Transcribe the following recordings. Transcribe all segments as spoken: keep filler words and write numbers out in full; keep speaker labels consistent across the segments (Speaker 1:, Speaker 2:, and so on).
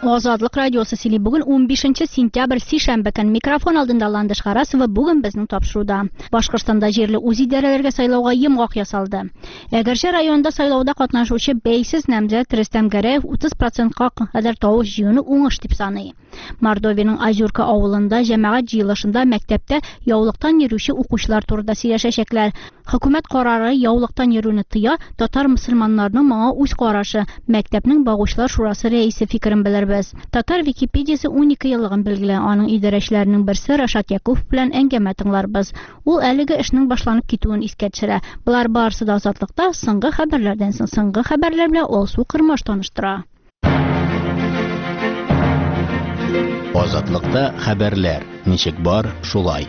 Speaker 1: Азатлык радиосы сөйли. Бүген он бишенче сентябрь сишәмбе көн микрофон алдында Ландыш Харасова бүген безнең тапшыруда. Башкортстанда җирле үз идарәләргә сайлауга йомгак ясалды. Әгәрчә районда сайлауда катнашучы бәйсез намзәт Рөстәм Гәрәев утыз процентка кадәр тавыш җыюны уңыш дип саный. Мордовиянең Озерка авылында җәмәгать җыелышында мәктәптә яулыктан йөрүче укучылар турында сөйләшәчәкләр. Хөкүмәт карары яулыктан йөрүне тыя, татар мөселманнарының моңа үз карашы. Мәктәпнең багучылар шурасы рәисе фикерен белербез. Татар Википедиясы он ике еллыгын билгеләй, аның идарәчеләренең берсе Рашат Якубов белән әңгәмә тыңларбыз. Ул әлеге эшнең башланып китүен искә төшерә. Булар барысы да Азатлыкта соңгы хәбәрләрдән соң соңгы хәбәрләр белән Алсу Кырмыш таныштыра.
Speaker 2: Азатлыкта хәбәрләр. Ничек бар, шулай.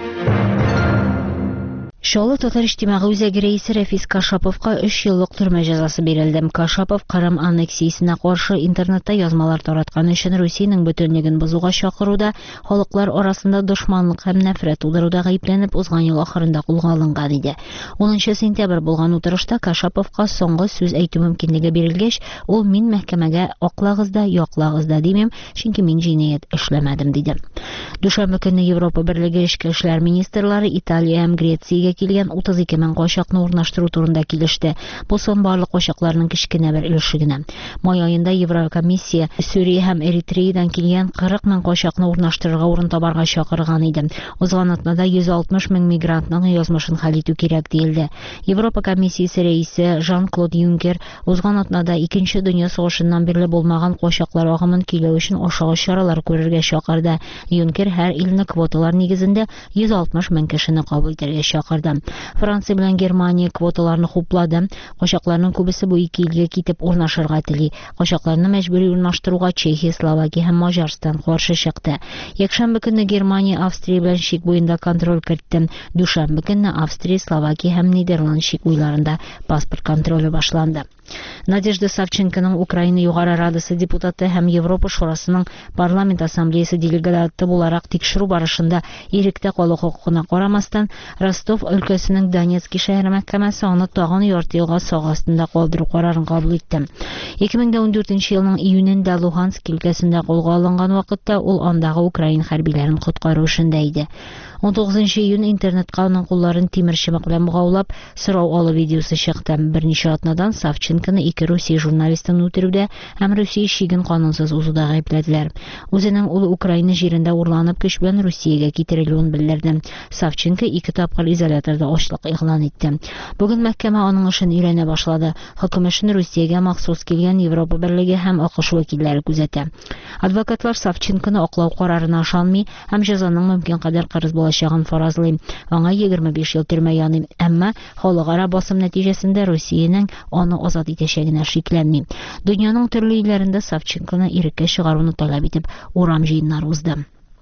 Speaker 3: Шолы татар иҗтимагый үзәге рәисе Рәфис Кашаповка өч еллык төрмә җәзасы бирелде. Кашапов Кырым аннексиясенә каршы интернетта язмалар тараткан өчен Русиянең бөтенлеген бозуга чакыруда, халыклар арасында дошманлык һәм нәфрәт тудыруда гаепләнеп узган ел ахырында кулга алынган иде. онынчы сентябрь булган утырышта Кашаповка соңгы сүз әйтү мөмкинлеге бирелгәч, ул мин мәхкәмәгә аклагыз да, яклagыз да димим, чөнки мин җинаять эшләмәдем диде. Дүшәмбе көнне Европа Берлеге эчке эшләр министрлары Италия һәм Грециягә килгән утыз ике мең качакны урнаштыру турында килеште. Бу сон барлык качакларның кичкенә бер өлеше генә. Май аенда Еврокомиссия Сүрия һәм Эритриядан килгән кырык мең качакны урнаштырырга урын табарга чакырган иде. Узган атнада йөз алтмыш мең мигрантның язмышын хәл итү кирәк диелде. Европа комиссиясе рәисе Жан-Клод Юнкер узган атнада икенче дөнья сугышыннан бирле булмаган качаклар агымын килү өчен ашыгыч чаралар күрергә чакырды. Юнкер һәр илне квоталар нигезендә йөз алтмыш мең кешене кабул итәргә чакырды. Франция белән Германия квоталарны хуплады. Качакларның күбесе бу ике илгә китеп урнашырга тели. Качакларны мәҗбүри урнаштыруга Чехия, Словакия һәм Маҗарстан каршы чыкты. Якшәмбе көнне Германия Австрия белән чик буенда контроль кертте. Дүшәмбе көнне Австрия, Словакия һәм Нидерланд чик буйларында паспорт контроле башланды. Надежда Савченконың Украина Югары Радасы депутаты һәм Европа Шурасының парламент ассамблеясы делегаты буларак тикшерү барышында иректә калу хокукына карамастан, Ростов өлкәсенең Донецк шәһәре мәхкәмәсе аны тагын ярты елга сак астында калдыру карарын кабул итте. ике мең ундүртенче елның июнендә Луганск өлкәсендә кулга алынган вакытта ул андагы Украин хәрбиләрен коткару эшендә иде. он тугызынчы июнь интернетка аның кулларын тимер чыбык белән бугаулап сорау алу видеосы чыкты. Берничә атнадан Савченконы ике Русия журналистын үтерүдә һәм Русия чиген канунсыз узуда гаепләделәр. Үзенең ул Украина җирендә урланып көч белән Русиягә китерелүен белдерде. Савченко ике тапкыр изоляторда ачлык игълан итте. Бүген мәхкәмә аның эшен өйрәнә башлады. Хөкем эшен Русиягә махсус килгән Европа Берлеге һәм АКШ вәкилләре күзәтә. Адвокатлар Савченконы аклау карарына ышанмый һәм җәзаның мөмкин кадәр кырыс булачагын фаразлый. Аңа егерме биш ел төрмә яный, әмма халыкара басым нәтиҗәсендә Русиянең аны азат итәчәгенә шикләнми. Дөньяның төрле илләрендә Савченконы иреккә чыгаруны таләп итеп урам җыеннары узды.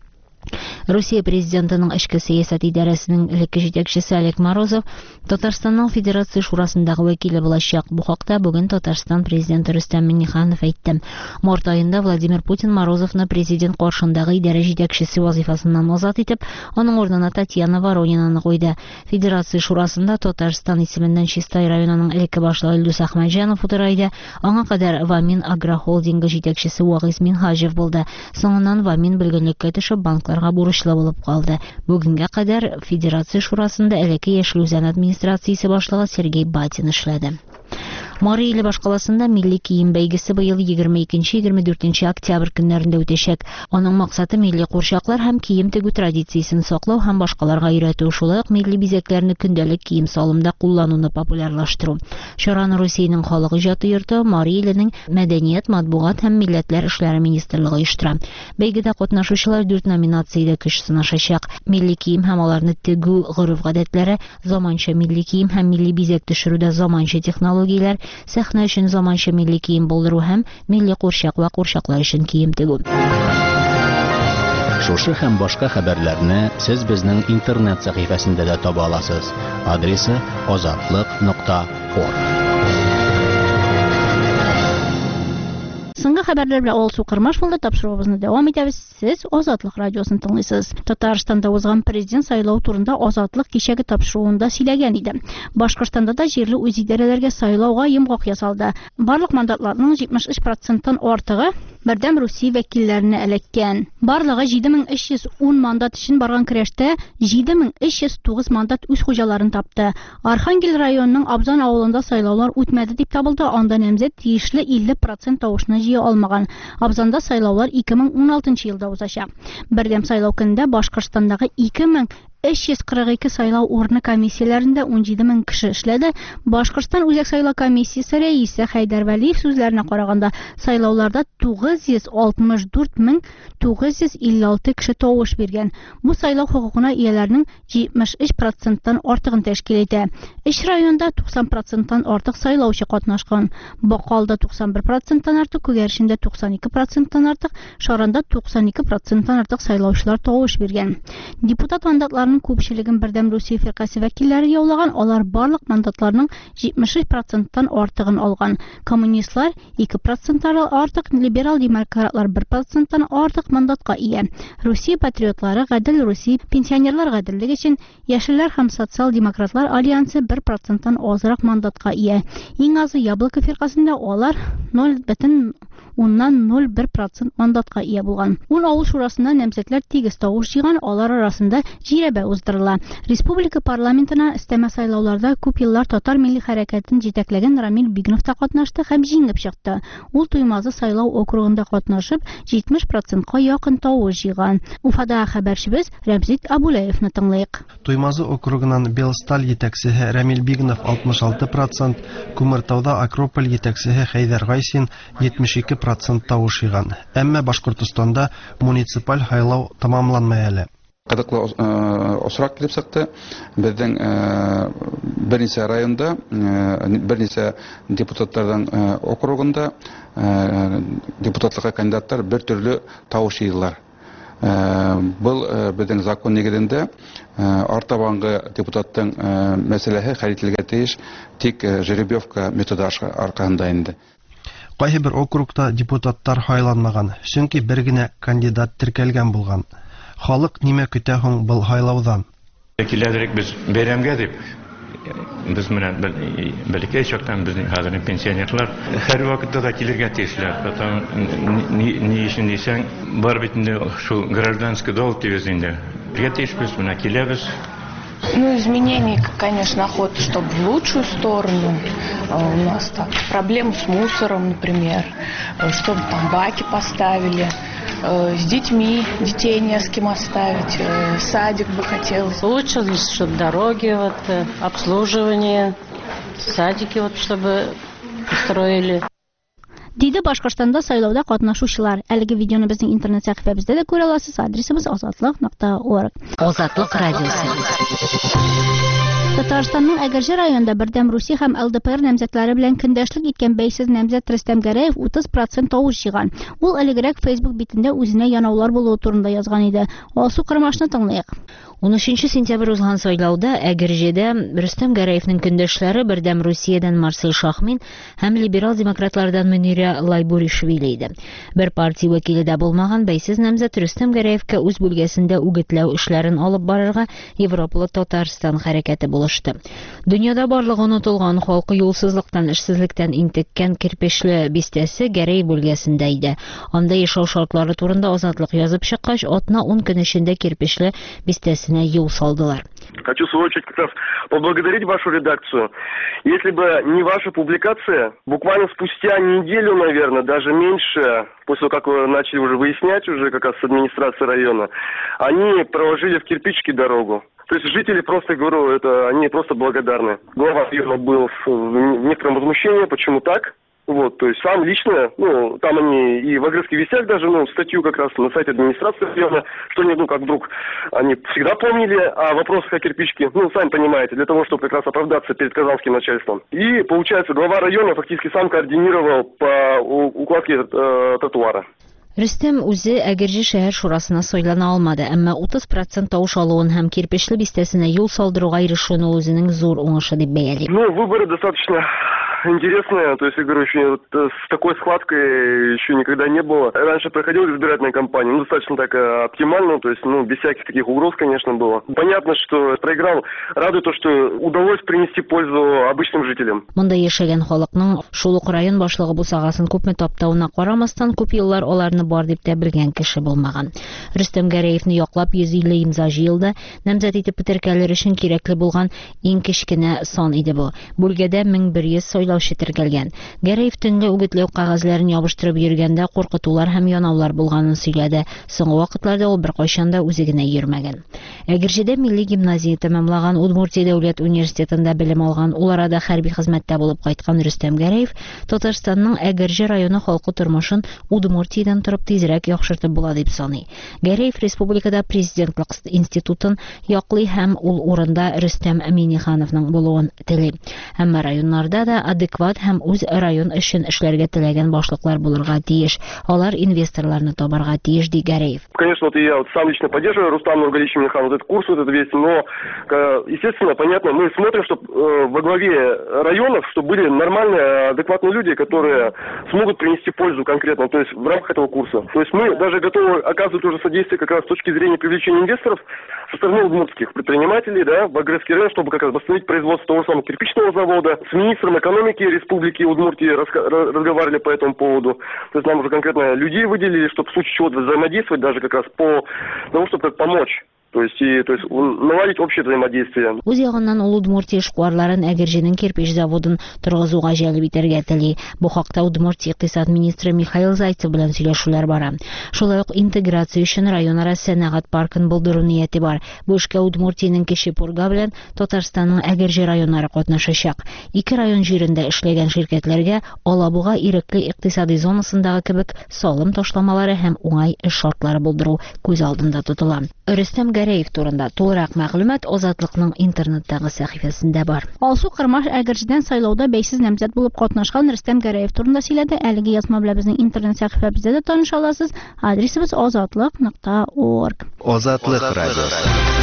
Speaker 3: Русия президентының эчке сәясәт идарәсенең элекке җитәкчесе Олег Морозов Татарстанның Федерация шурасындагы вәкиле булачак. Бу хакта бүген Татарстан президенты Рөстәм Миңнеханов әйтте. Март аенда Владимир Путин Морозовны президент каршындагы идарә җитәкчесе вазифасыннан азат итеп, аның орнына Татьяна Воронинаны куйды. Федерация шурасында Татарстан исеменнән Чистай районының элекке башлыгы Илдус Әхмәтҗанов утырайды. Аңа кадәр Вамин агрохолдингы җитәкчесе Вагыз Минһаҗев булды. Соңыннан Вамин белгенлеккә төшеп банклар бурычлы булып калды. Бүгенгә кадәр Федерация шурасында элекке Яшел Үзән администрациясе башлыгы Сергей Батин эшләде. Мари иле башкаласында милли кием бәйгесе быел егерме икенче - егерме дүртенче октябрь көннәрендә үтәчәк. Аның максаты милли курчаклар һәм кием тегү традициясен саклау һәм башкаларга өйрәтү, шулай ук милли бизәкләрне көндәлек кием салымда куллануны популярлаштыру. Чараны Русиянең халык иҗаты йорты, Мари иленең мәдәният, матбугат һәм милләтләр эшләре министрлыгы оештыра. Бәйгедә катнашучылар дүрт номинациядә көч сынашачак. Милли кием һәм аларны тегү гореф-гадәтләре, заманча милли кием һәм милли бизәк төшерүдә заманча технологияләр, сәхнә өчен заманча милли кием булдыру һәм милли курчак ва курчаклар өчен кием тегү.
Speaker 2: Шушы һәм башка хәбәрләрне сез безнең интернет сәхифәсендә дә таба аласыз. Адресы азатлык нокта орг.
Speaker 1: Соңгы Кайсы хәбәрләр белән Алсу Кырмаш булды, тапшыруыбызны дәвам итәбез. Сез Азатлык радиосын тыңлыйсыз. Татарстанда узган президент сайлау турында Азатлык кичәге тапшыруында сөйләгән иде. Башкортстанда да җирле үзидарәләргә сайлауга йомгак ясалды. Барлык мандатларның җитмеш өч проценттан артыгы Бердәм Русия вәкилләренә эләккән. Барлыгы җиде мең өч йөз ун мандат өчен барган көрәштә җиде мең өч йөз тугыз мандат үз хуҗаларын тапты. Архангел районының Абзан авылында сайлаулар үтмәде дип табылды. Анда намзәт тиешле илле процент тавышны җыя алмаган. Абзанда сайлаулар ике мең ун алтынчы елда узачак. Бердәм сайлау көндә Башкортстандагы ике мең өч йөз кырык ике сайлау урыны комиссияләрендә ун җиде мең кеше эшләде. Башкортстан үзәк сайлау комиссиясе рәисе Хәйдәр Вәлиев сүзләренә караганда, сайлауларда тугыз йөз алтмыш дүрт мең тугыз йөз илле алты кеше тавыш биргән. Бу сайлау хокукына ияләрнең җитмеш өч проценттан артыгын тәшкил итә. Өч районда туксан проценттан артык сайлаучы катнашкан. Бакалда туксан бер проценттан артык, Күгәрчендә туксан ике проценттан артык, Шаранда туксан ике проценттан артык сайлаучылар тавыш биргән. Депутат мандатларының күпчелеген Бердәм Русия фиркасы вәкилләре яулаган, алар барлык мандатларның җитмеш өч проценттан артыгын алган. Коммунистлар ике проценттан артык, либерал-демократлар бер проценттан артык мандатка ия. Русия патриотлары, Гадел Русия, пенсионерлар гаделлеге өчен Яшелләр һәм социал-демократлар альянсы бер проценттан азрак мандатка ия. Иң азы Яблоко фиркасында алар ноль бөтен уннан ноль бер процент мандатка ия булган. ун авыл шурасында намзәтләр тигез тавыш җыйган, алар арасында җирәбә уздырыла. Республика парламентына өстәмә сайлауларда күп еллар Татар милли хәрәкәтен җитәкләгән Рамил Бигнов та катнашты һәм җиңеп чыкты. Ул Туймазы сайлау округында катнашып, җитмеш процентка якын тавыш җыйган. Уфада хәбәрчебез Рәмзит Абулаевны тыңлыйк.
Speaker 4: Туймазы округынан Белсталь җитәкчесе Рамил Бигнов алтмыш алты процент, Күмертауда Акрополь җитәкчесе Хәйдәр Гайсин җитмеш ике процент тавыш җыйган. Әмма Башкортстанда муниципаль сайлау тамамланмый әле.
Speaker 5: Кадыклы осрак килеп чыкты. Безнең берничә районда, берничә депутатлардан округында депутатлыкка кандидаттар бер төрле тавыш җыйлар. Был безнең закон нигезендә артабанғы депутаттың мәсьәләсе хәл ителергә тиеш, тик жеребьевка методы аркасында инде.
Speaker 4: Кайсы бер округта депутаттар сайланмаган, чөнки бер генә кандидат теркәлгән булган. Халык нимә көтә һуң был сайлаудан?
Speaker 6: Киләдерек без бәйрәмгә дип, без менән бәләкәй чактан безнең хәзерге пенсионерлар һәр вакытта да килергә тиешләр. Ни өчен дисәң, бар бит инде шул гражданский долг тигез инде. Бергә тиешбез, менә киләбез.
Speaker 7: Ну, изменений, конечно, охота, чтобы в лучшую сторону. У нас так проблемы с мусором, например, чтобы там баки поставили. С детьми, детей не с кем оставить, садик бы хотелось.
Speaker 8: Лучше, чтобы дороги, вот, обслуживание, садики, вот, чтобы построили.
Speaker 1: Диде Башкортстанда сайлауда катнашучылар. Әлеге видеоны безнең интернет сәхифәбездә дә күрә аласыз. Адресыбыз азатлык нокта орг.
Speaker 3: Азатлык радиосы.
Speaker 1: Татарстанның Әгәрҗе районында Бердәм Русия һәм эл дэ пэ эр намзәтләре белән көндәшлек иткән бәйсез намзәт Рөстәм Гәрәев утыз процент тавыш җыйган. Ул элегрәк Facebook битендә үзенә янаулар булуы турында язган иде. Алсу Кырмашны тыңлыйк.
Speaker 3: он өченче сентябрь узган сайлауда Әгәрҗедә Рөстәм Гәрәевнең көндәшләре Бердәм Русиядән Марсель Шахмин һәм либерал-демократлардан Мөнирә Лайбуришвили иде. Бер партия вәкиле дә булмаган бәйсез намзәт Рөстәм Гәрәевкә үз бүлгәсендә үгетләү эшләрен алып барырга Европалы Татарстан хәрәкәте булышты. Дөньяда барлыгы онытылган халкы юлсызлыктан, эшсезлектән интеккән кирпечле бистәсе Гәрәев бүлгәсендә иде. Анда яшәү шартлары турында Азатлык язып чыккач, атна ун көн эчендә кирпечле бистәсенә юл салдылар.
Speaker 9: Хочу в свою очередь как раз поблагодарить вашу редакцию. Если бы не ваша публикация, буквально спустя неделю, наверное, даже меньше, после того, как вы начали уже выяснять уже как раз с администрацией района, они проложили в кирпичики дорогу. То есть жители просто, говорю, это они просто благодарны. Глава района был в некотором возмущении, почему так? Вот, то есть сам лично, ну, там они и в Аграрских вестях даже, ну, статью как раз на сайте администрации района, что они, ну, как вдруг, они всегда помнили о вопросах о кирпичке, ну, сами понимаете, для того, чтобы как раз оправдаться перед казанским начальством. И, получается, глава района фактически сам координировал по укладке э, тротуара.
Speaker 3: Рөстәм үзе Әгәрҗе шәһәр шурасына сайлана алмады, әмма утыз процент тавыш алуын һәм кирпечле бистәсенә юл салдыруга ирешүне үзенең зур уңышы дип бәяли.
Speaker 9: Ну, выборы достаточно интересная, то есть, я говорю, еще вот, с такой складкой еще никогда не было. Раньше проходила избирательная кампания, ну, достаточно так оптимально, то есть, ну, без всяких таких угроз, конечно, было. Понятно, что проиграл. Радует то, что удалось принести пользу обычным жителям.
Speaker 3: Монда яшәгән халыкның шул ук район башлыгы бусагасын күпме таптауына карамастан, күп еллар аларны бар дип тә белгән кеше булмаган. Рөстәм Гәрәевне яклап йөз илле имза җыелды. Намзәт итеп үтеркәләр өчен кирәкле булган иң кечкенә сан иде бу. Бүлгәдә мең бер йөз сайлаучы тергәлгән. Гәрәев төнле үгетләү кәгазьләрен ябыштырып йөргәндә куркытулар һәм янаулар булганын сөйләде. Соңгы вакытларда ул беркайчан да үзе генә йөрмәгән. Әгерҗедә милли гимназия тәмамлаган, Удмуртия дәүләт университетында белем алган, ул арада хәрби хезмәттә булып кайткан Рөстәм Гәрәев Татарстанның Әгерҗе районы халкы тормышын Удмуртиядән торып тизрәк яхшыртып була дип саный. Гәрәев республикада президентлык институтын яклый һәм ул урында Рөстәм Миңнехановның булуын тели. Әмма районнарда да адекват һәм үз район өчен эшләргә теләгән башлыклар булырга тиеш. Алар инвесторларны табарга тиеш, ди Гәрәев.
Speaker 9: Конечно, вот я вот сам лично поддерживаю Рустама Нургалиевича Миңнеханова, этот курс, вот этот весь, но, естественно, понятно, мы смотрим, чтобы э, во главе районов, чтобы были нормальные, адекватные люди, которые смогут принести пользу конкретно, то есть в рамках этого курса. То есть мы даже готовы оказывать уже содействие как раз с точки зрения привлечения инвесторов со стороны удмуртских предпринимателей, да, в Аграрский район, чтобы как раз восстановить производство того же самого кирпичного завода. С министром экономики Республики Удмуртии разговаривали по этому поводу. То есть нам уже конкретно людей выделили, чтобы в случае чего-то взаимодействовать, даже как раз по тому, чтобы помочь. То есть, и, то есть наладить общее взаимодействие.
Speaker 3: Үз ягыннан ул Удмуртия эшкуарларын Әгерҗенең кирпич заводын торгызуга җәлеп итәргә тели. Бу хакта Удмуртия икътисад министры Михаил Зайцев белән сөйләшүләр бара. Шулай ук интеграция өчен районара сәнәгать паркын булдыру нияте бар. Бу эшкә Удмуртиянең Кече Пурга белән Татарстанның Әгерҗе районнары катнашачак. Ике район җирендә эшләгән ширкәтләргә Алабуга Ирекли икътисади зонасындагы кебек салым ташламалары һәм уңай эш шартлары булдыру күз алдында тотыла. Рөстәм Гәрәев турында тулырак мәгълүмат Азатлыкның интернеттагы сәхифәсендә бар.
Speaker 1: Алсу Кырмаш Әгерҗедән сайлауда бәйсез намзәт булып катнашкан Рөстәм Гәрәев турында сөйләде. Әлеге язма белән безнең интернет сәхифәбездә дә таныша аласыз. Адресыбыз азатлык нокта орг.
Speaker 2: Азатлык радиосы.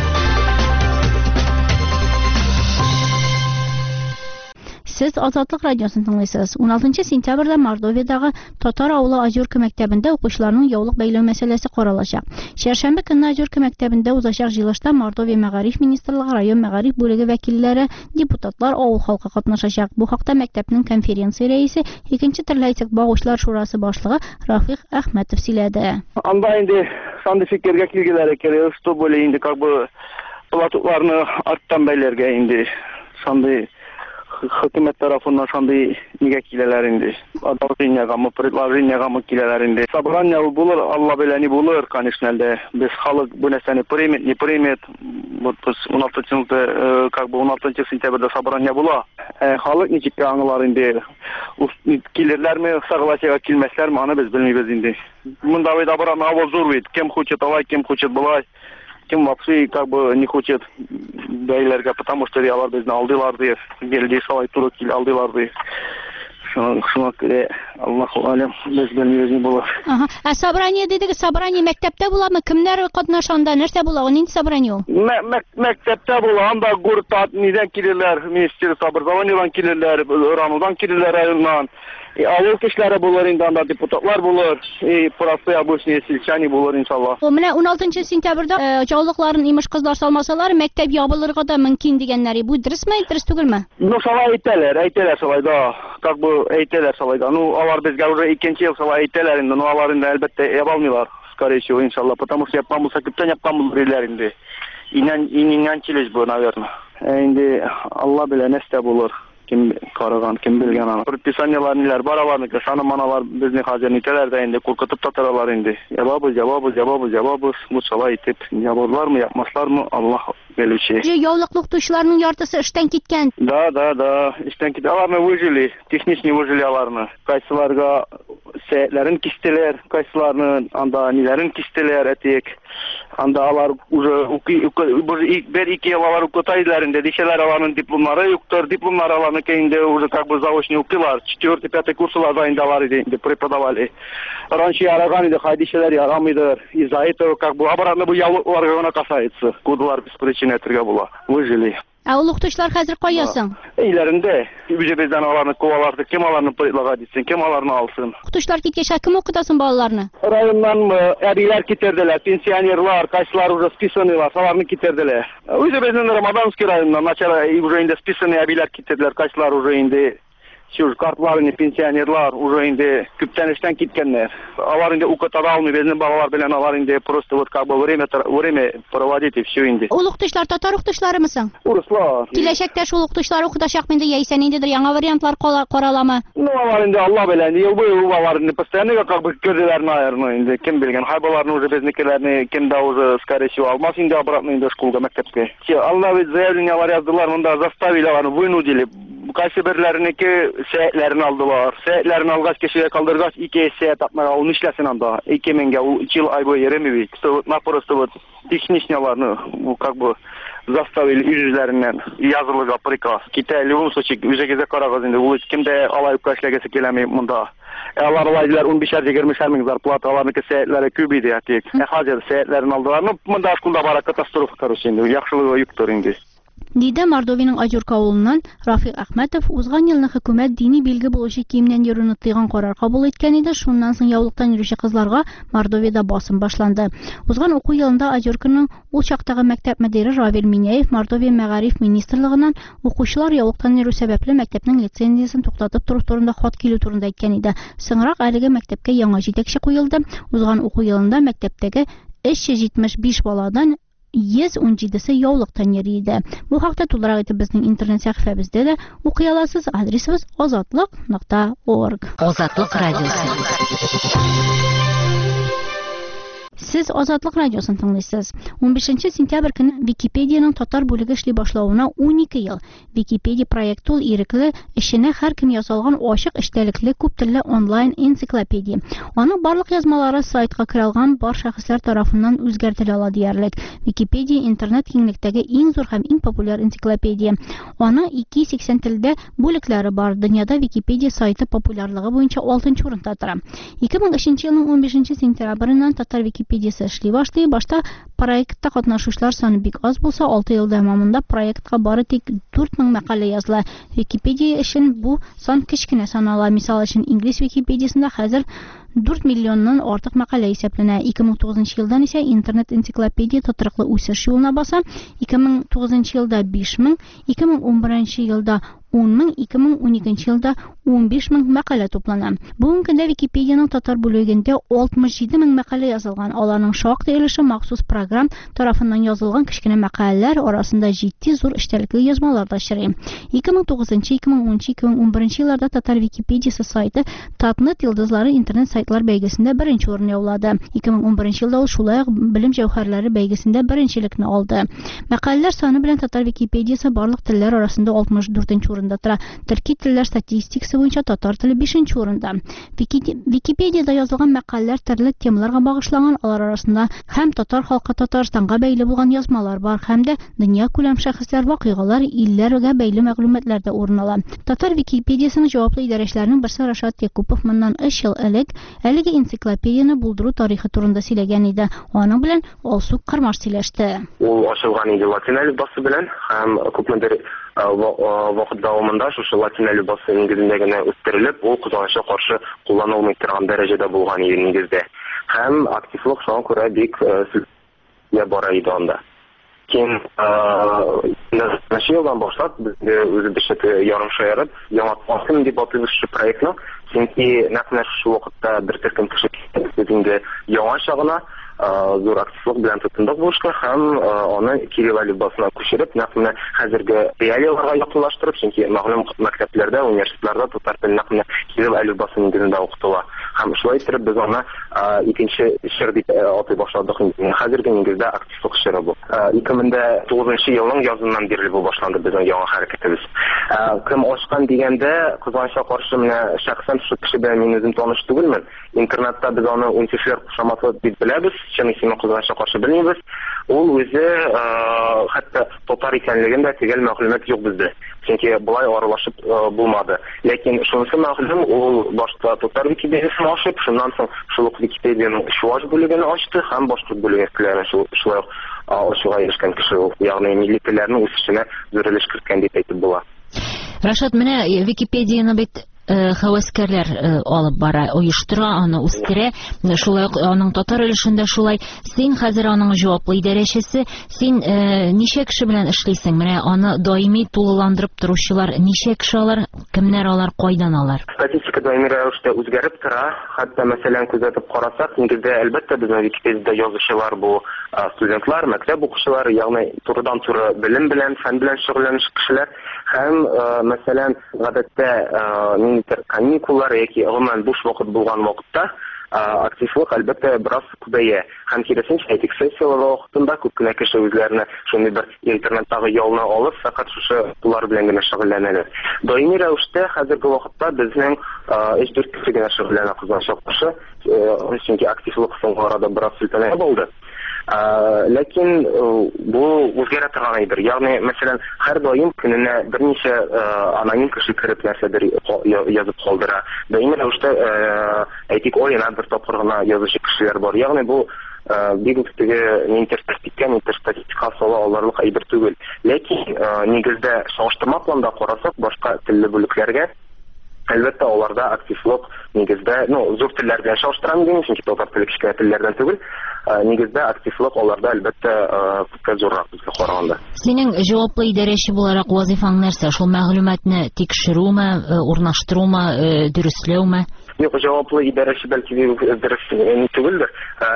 Speaker 1: Сез Азатлык радиосын тыңлыйсыз. он алтынчы сентябрьдә Мордовиядагы Татар авылы Озерка мәктәбендә укучыларның яулык бәйләү мәсьәләсе каралачак. Чәршәмбе көнне Озерка мәктәбендә узачак җыелышта Мордовия Мәгариф министрлыгы, район мәгариф бүлеге вәкилләре, депутатлар, авыл халкы катнашачак. Бу хакта мәктәпнең конференция рәисе, икенче терләйтек багучылар шурасы башлыгы Рафих Әхмәтов сөйләде.
Speaker 10: Анда инде шундый фикергә килгәннәр кирәк, что более инде как бы платукларны арттан бәйләргә инде шундый хөкүмәт тарафыннан шундый нигә киләләр инде. Одобрениягә, предложениягә киләләр инде. Собрание булыр, Алла белә ни булыр, конечно, әле без халык бу нәрсәне примет, не примет. Вот он алтынчы как бы он алтынчы сентябрьдә собрание була. Халык ничек аңлар инде. Килерләрме, согласиягә килмәсләрме, аны без белмибез инде. Монда вайда бара навоз зур бит. Кем хочет алай, кем хочет булай. Кем вообще как бы не хочет бәйләргә, потому что алар безне алдылар ди, geldi шулай туры кил алдылар ди. Шуңа күрә Аллаһу алем без белмибез ни булыр.
Speaker 1: Ага. Ә собрание дидегез, собрание мәктәптә буламы? Кемнәр катнашанда? Нәрсә була? Нинди собрание ул?
Speaker 10: Мәктәптә була, анда гуртат нидән килерләр, министерство образованиедан килерләр, Ранудан килерләр районнан. Авыл кешеләре булыр инде, анда депутатлар булыр, и простые обычные сельчане булыр иншаллах.
Speaker 1: О, менә он алтынчы сентябрьдә җаулыкларын имеш кызлар салмасалар, мәктәп ябылырга да мөмкин дигәннәр. Бу дөресме, дөрес түгелме?
Speaker 10: Ну, шулай әйтәләр, әйтәләр шулай да. Как бы әйтәләр шулай да. Ну, алар безгә уже икенче ел шулай әйтәләр инде. Ну, алар инде әлбәттә ябалмыйлар, скорее всего, иншаллах, потому что япкан булса күптән япкан булыр диләр инде. Инән инән чилеш бу, наверное. Инде Алла белә нәрсә булыр. Ким караган, ким белгән аны. Предписаниялар ниләр бар аларны, шаны маналар безне хәзер нитәләр дә инде куркытып татарлар инде. Ябабыз, ябабыз, ябабыз, ябабыз, бу шулай итеп, ябарлармы, япмаслармы, Аллаһ белүче.
Speaker 1: Яулыклы укытучыларның яртысы эштән киткән.
Speaker 10: Да, да, да, эштән киткән. Аларны выжили, техничный выжили аларны. Кайсыларга сәятләрен кистеләр, кайсыларны анда ниләрен кистеләр, әтек. Анда алар уже бер ике ел алар укытайлар инде, дишәләр аларның дипломнары юктыр, дипломнары аларны инде уже как бы заочный укытылар. четвёртый пятый курсларда инде алар инде преподавали. Раньше яраган инде хадишәләр ярамыйдыр. Из-за этого как бы обратно бу ялларга касается. Кудылар без причины этергә була. Выжили.
Speaker 1: Ә ул укытучылар хәзер каясың?
Speaker 10: Өйләрендә. Үзебездән аларны коваларды, кем аларны притлага дисен, кем аларны алсын.
Speaker 1: Укытучылар киткәчә кем укытасың балаларны?
Speaker 10: Районнанмы, әбиләр китерделәр, пенсионерлар, кайсылар уже списанныйлар, аларны китерделәр. Үзебезнең Рамадановский районнан начало уже инде списанный әбиләр китерделәр, кайсылар уже инде Сюр картларны пенсионерлар уже инде күптән эштән киткәннәр. Алар инде укыта алмый, безнең балалар белән алар инде просто вот как бы время время проводить и все инде.
Speaker 1: Ул укытучылар татар укытучыларымысың?
Speaker 10: Урыслар.
Speaker 1: Киләчәктә шул укытучылар укытачак инде яисә ниндидер яңа вариантлар каралама?
Speaker 10: Ну, алар инде Алла белән, ел буе алар инде постоянно как бы көрделәр, наверное, инде кем белгән. Хайбаларны уже безнекеләрне кем да уже скорее всего алмас инде обратно инде школга, мәктәпкә. Алла бит заявлениялар яздылар, монда заставили аларны, вынудили. Кайсы берләренеке сәятләрен алдылар. Сәятләрен алгач кешегә калдыргач ике сәят атмага ул нишләсен анда? ике меңгә ул өч ел ай буе йөрәми бит. На просто вот техничняларны как бы заставили үзләреннән язылырга приказ. Китә любом случае үзегезгә карагыз инде ул кемдә алай ук эшләгәсе киләми монда. Алар вайдылар он биш егерме мең зарплата, аларныкы сәятләре күп иде әтик. Ә хәзер сәятләрен алдылар. Ну монда шунда бара катастрофа короче инде. Яхшылыгы юктыр инде.
Speaker 1: Диде Мордовиянең Аджурка авылыннан Рафик Әхмәтов узган елны хөкүмәт дини билге булучы киемнән йөрүне тыйган карар кабул иткән иде. Шуннан соң яулыктан йөрүче кызларга Мордовиядә басым башланды. Узган уку елында Аджурканың ул чактагы мәктәп мөдире Равил Миняев Мордовия мәгариф министрлыгыннан укучылар яулыктан йөрү сәбәпле мәктәпнең лицензиясын туктатып тору турында хат килү турында әйткән иде. Соңрак әлеге мәктәпкә яңа җитәкче куелды. Узган уку елында мәктәптәге өч йөз җитмеш биш баладан йөз ун җидесе яулыктан йөри иде. Бу хакта тулырак итеп безнең интернет сәхифәбездә дә укый аласыз. Адресыбыз азатлык нокта орг.
Speaker 3: Азатлык радиосы.
Speaker 1: Сез Азатлык радиосын тыңлыйсыз. он бишенче сентябрь көнне Википедияның татар бүлеге эшли башлауына унике ел. Википедия проекты ул ирекле, эшенә һәркем язылган ачык эчтәлекле күп телле онлайн энциклопедия. Аның барлык язмалары сайтка кирелгән бар шәхесләр тарафыннан үзгәртелә ала диярлек. Википедия интернет киңлектәге иң зур һәм иң популяр энциклопедия. Аның ике йөз сиксән телдә бүлекләре бар. Дөньяда Википедия сайты популярлыгы буенча алтынчы урында тора. ике мең өченче елның он бишенче сентябреннән татар Википедиясы эшли башлый. Башта проектта катнашучылар саны бик аз булса, алты ел дәвамында проектка бары тик дүрт мең мәкалә языла. Википедия өчен бу сан кечкенә санала. Мисал өчен инглиз Википедиясында хәзер дүрт миллионнан артык мәкалә исәпләнә. ике мең тугызынчы елдан исә интернет энциклопедия тотрыклы үсеш юлына баса. ике мең тугызынчы елда биш мең, ике мең ун беренче елда он мең, ике мең ун икенче елда он биш мең мәкалә туплана. Бүгенге көндә Википедияның татар бүлегендә алтмыш җиде мең мәкалә язылган. Аларның шактый өлеше махсус программ тарафыннан язылган кечкенә мәкаләләр арасында җитди зур эчтәлекле язмалар да чыгый. ике мең тугызынчы, ике мең унынчы, ике мең ун беренче елларда татар Википедиясы сайты Татнет йолдызлары интернет сайтлар бәйгесендә беренче урын яулады. ике мең ун беренче елда ул шулай ук белем җәүһәрләре бәйгесендә беренчелекне алды. Мәкаләләр саны белән татар Википедиясы барлык телләр арасында алтмыш дүртенче урында тора. Төрки телләр статистикасы буенча татар теле бишенче урында. Википедияда язылган мәкаләләр төрле темаларга багышланган, алар арасында һәм татар халкы Татарстанга бәйле булган язмалар бар, һәм дә дөнья күләм шәхесләр, вакыйгалар, илләргә бәйле мәгълүматлар да урын ала. Татар Википедиясының җаваплы идарәчеләренең берсе Рашат Якупов моннан өч ел элек әлеге энциклопедияны булдыру тарихы турында сөйләгән иде. Аның белән Алсу Кармаш сөйләште.
Speaker 11: Ул ачылган иде латин әлифбасы белән һәм күпмедер вакыт дәвамында шушы латин әлифбасы нигезендә генә үстерелеп, ул кызганычка каршы кулланылмый торган дәрәҗәдә булган иде нигездә. Һәм активлык шуңа күрә бик сүзгә бара иде анда. Кин нәшә елдан башлап безгә үзебезчә ярым шаярып, яңа тасым дип аталган проектны, чөнки нәкъ шул вакытта бер төркем кеше безгә яңа чагына зур активлык белән тотындык бу эшкә һәм аны кирилл әлифбасына күчереп, нәкъ хәзерге реалияларга якынлаштырып, чөнки мәгълүм мәктәпләрдә, университетларда татар телен нәкъ кирилл әлифбасы нигезендә укытыла. Һәм шулай итеп без аны икенче чир дип атый башладык. Хәзерге нигездә активлык чиры бу. ике мең тугызынчы елның языннан бирле бу башланды безнең яңа хәрәкәтебез. Кем ачкан дигәндә, кызганычка каршы менә шәхсән шул кеше белән мин үзем таныш түгелмен. Интернетта biz аны унтифер кушаматы дип беләбез. Чын исеме кызганычка каршы белмибез. Ул үзе хәтта татар икәнлеген дә төгәл мәгълүмат юк бездә. чөнки болай аралашып булмады. Ләкин шунысы мәгълүм, ул башта татар Википедиясын ачып, шуннан соң шул ук Википедияның чуаш бүлеген ачты һәм башка бүлекләрен шулай ачуга ирешкән кеше ул. Ягъни милли телләрнең үсешенә зур өлеш керткән дип әйтеп була.
Speaker 3: Рашид, менә Википедияны бит хәвәскәрләр алып бара, оештыра, аны үстерә. Шулай аның татар өлешендә шулай. Син хәзер аның җаваплы идарәчесе, син ничә кеше белән эшлисең? Менә аны даими тулыландырып торучылар ничә кеше алар, кемнәр алар, кайдан алар?
Speaker 11: Статистика даими рәвештә үзгәреп тора. Хәтта мәсәлән күзәтеп карасак, нигездә әлбәттә безнең Википедиядә язучылар бу студентлар, мәктәп укучылары, ягъни турыдан-туры белем белән, фән белән шөгыльләнүче кешеләр һәм мәсәлән гадәттә каникуллар яки гомумән буш вакыт булган вакытта активлык әлбәттә бераз күбәя. Һәм киресенчә әйтик, сессиялар вакытында күп кенә кеше үзләренә шундый бер интернеттагы ялны алып, фақат шушы булар белән генә шөгыльләнәләр. Даими рәвештә хәзерге вакытта безнең өч дүрт кеше генә шөгыльләнә кызганчак кеше, чөнки активлык соңгы арада бераз селтәнә булды. Ләкин бу үзгәрә торган әйбер. Ягъни, мәсәлән, һәр даим көненә берничә аноним кеше кереп нәрсәдер язып калдыра. Даими рәвештә әйтик, оена бер тапкыр гына язучы кешеләр бар. Ягъни бу бик үк теге интерстатистика, интерстатистика сала алырлык әйбер түгел. Ләкин нигездә чагыштырма планда карасак, башка телле бүлекләргә әлбәттә аларда активлык нигездә, ну, зур телләр белән чагыштырам дигән, чөнки татар теле кечкенә телләрдән түгел. Нигездә активлык аларда әлбәттә күпкә зуррак безгә караганда.
Speaker 3: Синең җаваплы идарәче буларак вазифаң нәрсә? Шул мәгълүматны тикшерүме, урнаштыруме, дөрестләүме?
Speaker 11: Юк, җаваплы идарәче бәлки дөрес түгелдер.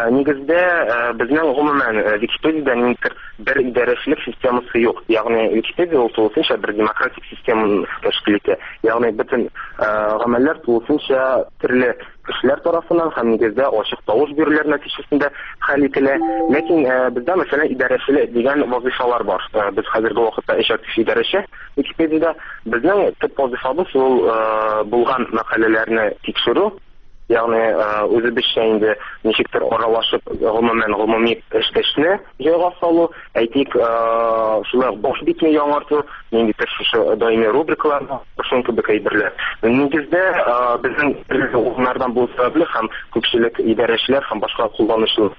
Speaker 11: Нигездә безнең гомумән Википедиядә никтер бер идарәчелек системасы юк. Ягъни Википедия ул тулысынча бер демократик системаны тәшкил итә. Ягъни бөтен гамәлләр тулысынча төрле кешеләр тарафыннан һәм нигездә ачык тавыш бирүләр нәтиҗәсендә хәл ителә. Ләкин бездә мәсәлән идарәчелек дигән вазифалар бар. Без хәзерге вакытта эш актив идарәче Википедиядә. Безнең төп вазифабыз ул булган мәкаләләрне тикшерү. Ягъни үзебезчә инде ничектер аралашып, гомумән гомуми эштәшне җайга салу, әйтик, шулай баш битне яңарту, ниндидер шушы даими рубрикалар, шуның кебек әйберләр. Нигездә безнең урыннардан бу сәбәпле һәм күпчелек идарәчеләр һәм башка кулланучылар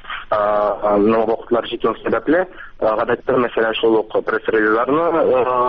Speaker 11: вакытлар җиткән сәбәпле, гадәттә мәсәлән шул ук пресс-релизларны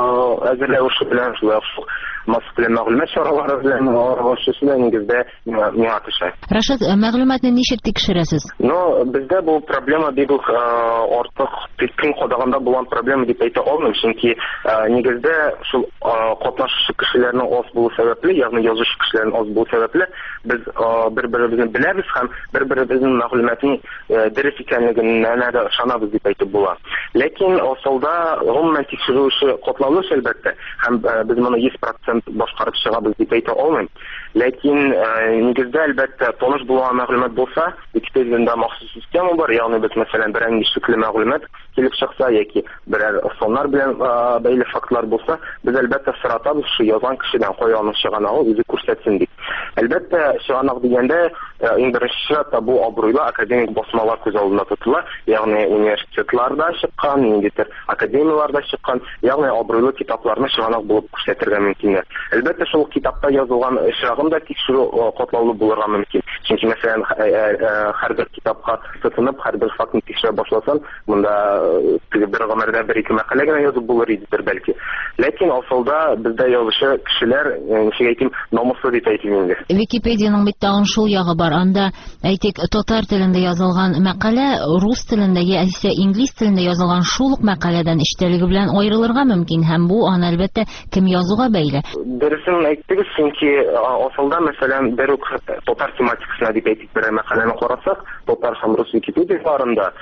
Speaker 11: әзерләү белән, шулай ук массалы мәгълүмат чаралары белән аралашышны нигездә миңа төшә.
Speaker 3: Рашид, мәгълүматны ничек тикшерәсез?
Speaker 11: Ну, бездә бу проблема бик үк артык көн кадаганда булган проблема дип әйтә алмыйм, чөнки нигездә шул катнашучы кешеләрнең аз булу сәбәпле, ягъни язучы кешеләрнең аз булу сәбәпле, без бер-беребезне беләбез һәм бер-беребезнең мәгълүматның дөрес икәнлегенә дә ышанабыз дип әйтеп була. Ләкин асылда гомумән тикшерү эше катлаулы әлбәттә, һәм без моны йөз процент башкарып чыгабыз дип әйтә алмыйм. Ләкин нигездә әлбәттә таныш булган мәгълүмат булса, Википедиядә махсус система бар, ягъни без мәсәлән берәр ничекле мәгълүмат килеп чыкса яки берәр соннар белән бәйле фактлар булса, без әлбәттә соратабыз, шу язган кешедән кая аның чыганагы үзе күрсәтсен дип. Әлбәттә чыганак дигәндә иң беренче бу абруйлы академик басмалар күз алдында тотыла, ягъни университетларда чыккан, ниндидер академияларда чыккан, ягъни абруйлы китапларны чыганак булып күрсәтергә мөмкин. Әлбәттә шул китапта язылган очрагын да тикшерү катлаулы булырга мөмкин. Чөнки мәсәлән һәрбер китапка тотынып, һәрбер фактны тикшерә башласаң, монда теге бер гомердә бер-ике мәкалә генә язып булыр идер бәлки. Ләкин асылда бездә язучы кешеләр, ничек әйтим, намуслы дип әйтим инде.
Speaker 3: Википедияның бит тагын шул ягы бар. Анда әйтик, татар телендә язылган мәкалә рус телендә яисә инглиз телендә язылган шул ук мәкаләдән эчтәлеге белән аерылырга мөмкин һәм бу аны әлбәттә кем язуга бәйле.
Speaker 11: Дөресен әйттегез, чөнки асылда мәсәлән бер үк татар тематикасына дип әйтик, бер мәкаләне карасак, татар һәм рус Википедияларында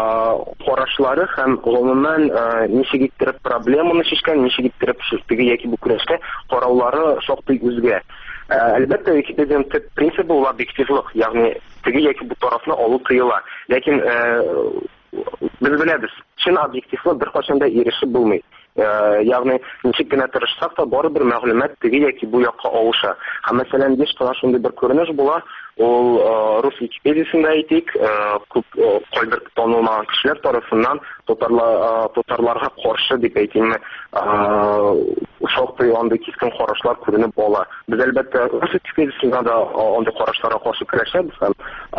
Speaker 11: карашлары һәм гомумән ничек иттереп проблеманы чишкән, ничек иттереп теге яки бу көрәшкә караулары шактый үзгә. Әлбәттә Википедияның төп принципы ул объективлык, ягъни теге яки бу тарафны алу тыела. Ләкин без беләбез, чын объективлык беркайчан да ирешеп булмый. Ягъни ничек кенә тырышсак та барыбер мәгълүмат теге яки бу якка авыша. Һәм мәсәлән, еш кына шундый бер күренеш була, ул рус Википедиясында әйтик, күп кайбер танылмаган кешеләр тарафыннан татарларга каршы дип әйтимме, шактый андый кискен карашлар күренеп ала. Без әлбәттә рус Википедиясында да андый карашларга каршы көрәшәбез һәм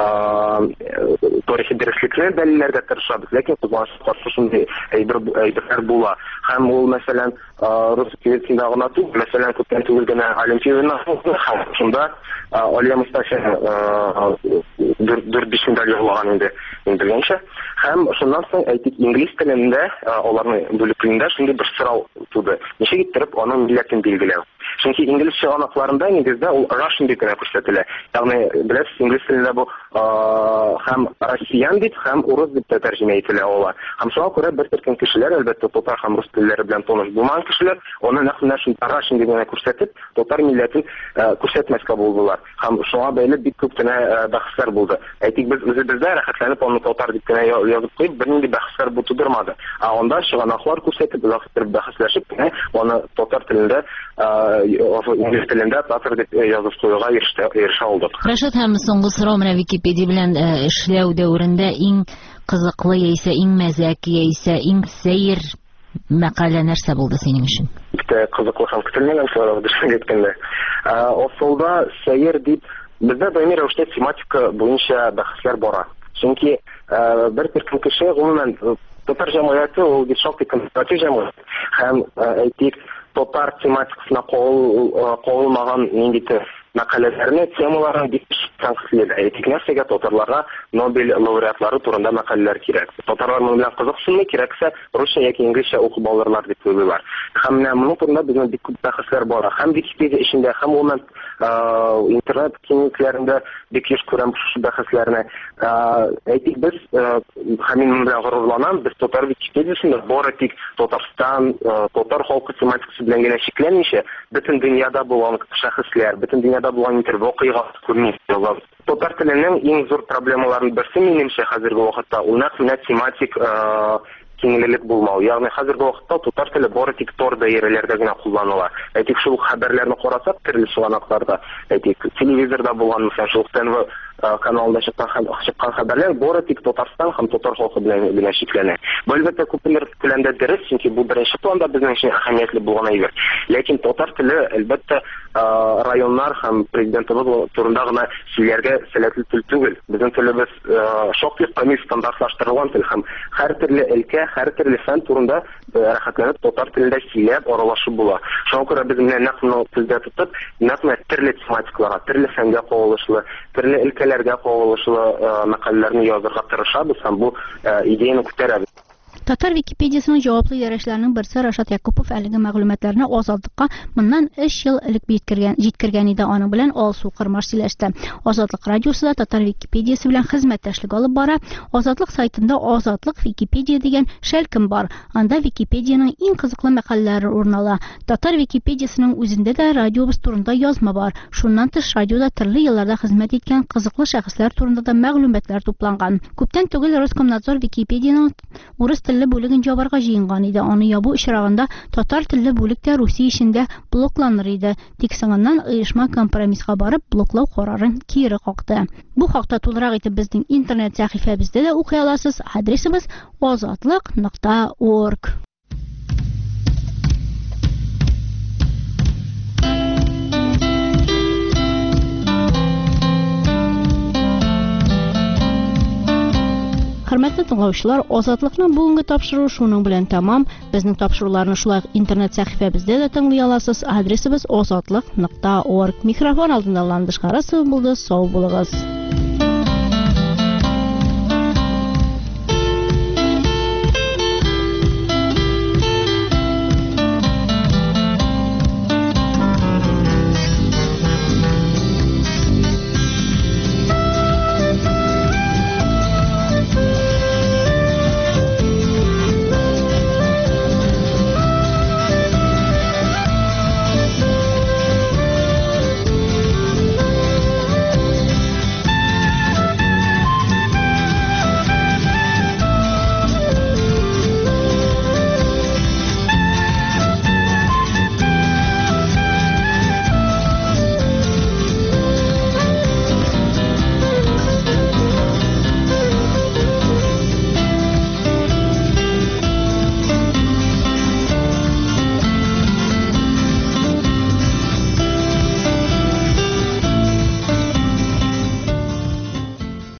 Speaker 11: тарихи дөреслекне дәлилләргә тырышабыз, ләкин кызганычка каршы шундый әйберләр була. Һәм ул мәсәлән рус Википедиясында гына түгел, мәсәлән күптән түгел генә Олимпиаданы шунда Алия Мустафа дүрт-биш медаль яулаган инде белгәнчә. Һәм шуннан соң әйтик инглиз телендә аларның бүлекләрендә шундый бер сорау туды. Ничек иттереп аның милләтен билгеләү? Чөнки инглиз чыганакларында нигездә ул Russian дип кенә күрсәтелә. Ягъни беләсез, инглиз телендә бу һәм россиян дип, һәм урыс дип тәрҗемә ителә ала. Һәм шуңа күрә бер төркем кешеләр, әлбәттә татар һәм рус телләре белән таныш булмаган кешеләр, аны нәкъ шундый Russian дип генә күрсәтеп, татар милләтен күрсәтмәскә булдылар. Һәм шуңа бәйле бик күп кенә бәхәсләр булды. Әйтик, без үзебездә рәхәтләнеп аны татар дип кенә язып куйып, бернинди бәхәсләр бу тудырмады. А анда чыганаклар күрсәтеп, бәхәсләшеп кенә аны татар телендә, инглиз телендә татар дип язып куюга ирешә алдык.
Speaker 3: Рашид, һәм соңгы сорау менә Википедия белән эшләү дәверендә иң кызыклы яисә иң мәзәк яисә иң сәер мәкалә нәрсә булды синең өчен?
Speaker 11: Кызыклы һәм көтелмәгән сорау дөресен әйткәндә. Асылда сәер дип бездә даими рәвештә тематика буенча бәхәсләр бара. Чөнки бер төркем кеше гомумән татар җәмгыяте ул бик шактый консерватив җәмгыять. Һәм әйтик, татар тематикасына кагылмаган ниндидер мәкаләләрне, темаларны бик тәнкыйтьләр. Әйтик, нәрсәгә татарларга Нобель лауреатлары турында мәкаләләр кирәк. Татарлар моны белән кызыксынмый, кирәксә русча яки инглизчә укып алырлар дип уйлыйлар. Һәм менә моның турында безнең бик күп бәхәсләр бара. Һәм Википедия эчендә, һәм гомумән интернет киңлекләрендә бик еш күрәм шушы бәхәсләрне. Әйтик, без һәм мин белән горурланам, без татар Википедиясендә бары тик Татарстан, татар халкы тематикасы белән генә чикләнмичә, бөтен дөньяда булган шәхесләр, бөтен дөньяда булган интервакыйга күрми язабыз. Татар теленең иң зур проблемаларының берсе минемчә хәзерге вакытта ул нәкъ менә тематик киңлелек булмау. Ягъни хәзерге вакытта татар теле бары тик тор даирәләрдә генә кулланыла. Әйтик, шул хәбәрләрне карасак, төрле чыганакларда, әйтик, телевизорда булган, мисал, шул ТНВ каналында чыккан хәбәрләр бары тик Татарстан һәм татар халкы белән генә чикләнә. Бу әлбәттә күпмедер күләмдә дөрес, чөнки бу беренче планда безнең өчен әһәмиятле булган әйбер. Ләкин татар теле әлбәттә районнар һәм президентыбыз турында гына сөйләргә сәләтле тел түгел. Безнең телебез шактый камил стандартлаштырылган тел һәм һәр төрле өлкә, һәр төрле фән турында рәхәтләнеп татар телендә сөйләп, аралашып була. Шуңа күрә без менә нәкъ телдә тотып, нәкъ төрле тематикаларга, төрле фәнгә кагылышлы, төрле өлкәләргә кагылышлы мәкаләләрне язырга тырышабыз һәм бу идеяны күтәрәбез.
Speaker 1: Татар Википедиясының җаваплы идарәчеләренең берсе Рашид Якупов әлеге мәгълүматларны Азатлыкка моннан өч ел элек җиткергән җиткергән иде, аның белән алсу кырмаш сөйләште. Азатлык радиосы да Татар Википедиясы белән хезмәттәшлек алып бара. Азатлык сайтында Азатлык Википедия дигән шәлкем бар. Анда Википедияның иң кызыклы мәкаләләре урын ала. Татар Википедиясының үзендә дә радиобыз турында язма бар. Шуннан тыш радиода төрле елларда хезмәт иткән кызыклы шәхесләр турында да мәгълүматлар тупланган. Күптән түгел Роскомнадзор Википедияның урыс телле бүлеген ябарга җыенган иде. Аны ябу очрагында татар телле бүлек тә Русия эчендә блокланыр иде. Тик соңыннан оешма компромисска барып, блоклау карарын кире какты. Бу хакта тулырак итеп безнең интернет сәхифәбездә дә укый аласыз. Адресыбыз азатлык нокта орг. Хөрмәтле тыңлаучылар, Азатлыкның бүгенге тапшыруы шуның белән тәмам. Безнең тапшыруларны шулай интернет сәхифәбездә дә тыңлый аласыз. Адресыбыз азатлык нокта орг. Микрофон алдында Ландыш Карасов булды. Сау булыгыз.